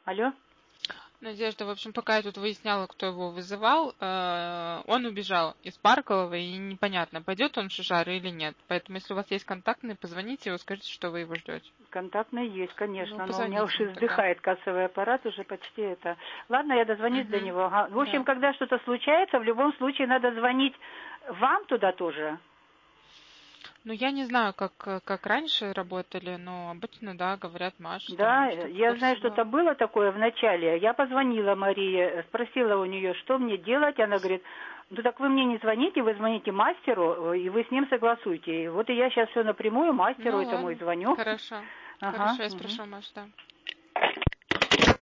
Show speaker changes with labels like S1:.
S1: Алло?
S2: Надежда, в общем, пока я тут выясняла, кто его вызывал, он убежал из Паркового, и непонятно, пойдет он в Шишары или нет. Поэтому, если у вас есть контактные, позвоните его, скажите, что вы его ждете.
S1: Контактные есть, конечно,
S2: Ну,
S1: но у меня уже
S2: тогда.
S1: вздыхает кассовый аппарат, уже почти это. Ладно, я дозвонюсь до него. Ага. В общем,
S2: Да.
S1: когда что-то случается, в любом случае надо звонить вам туда тоже.
S2: Ну, я не знаю, как раньше работали, но обычно, да, говорят Маш,
S1: Да,
S2: что в
S1: я знаю,
S2: курсе
S1: что-то
S2: была.
S1: было такое в начале. Я позвонила Марии, спросила у нее, что мне делать. Она говорит, ну так вы мне не звоните, вы звоните мастеру, и вы с ним согласуете. И вот и я сейчас все напрямую мастеру
S2: Ну,
S1: этому и
S2: ладно,
S1: звоню.
S2: хорошо.
S1: Ага.
S2: Хорошо, я
S1: Угу.
S2: спрошу Маш, да.